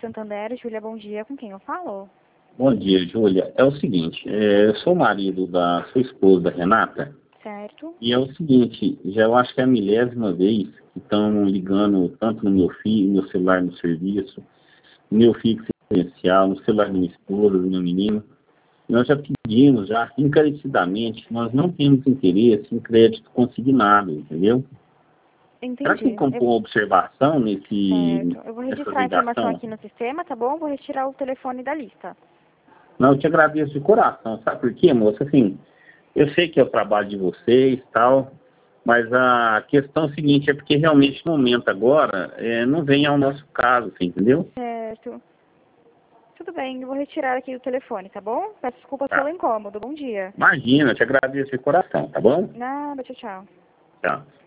Santander, Júlia, bom dia. Com quem eu falo? Bom dia, Júlia. É o seguinte, eu sou o marido da sua esposa, Renata, Certo. e é o seguinte, já eu acho que é a milésima vez que estão ligando tanto no meu filho, meu celular no serviço, no meu fixo residencial, no celular da minha esposa, do meu menino. Nós já pedimos, já encarecidamente, nós não temos interesse em crédito consignado, entendeu? Será que tem Entendi. como pôr uma observação Certo. Eu vou nessa registrar a informação ligação? aqui no sistema, tá bom? Vou retirar o telefone da lista. Não, eu te agradeço de coração, sabe por quê, moça? Assim, eu sei que é o trabalho de vocês e tal, mas a questão é a seguinte, é porque realmente no momento agora não vem ao nosso caso, você entendeu? Certo. Tudo bem, eu vou retirar aqui o telefone, tá bom? Peço desculpas pelo Tá. incômodo. Bom dia. Imagina, eu te agradeço de coração, tá bom? Nada, tchau, tchau. Tchau.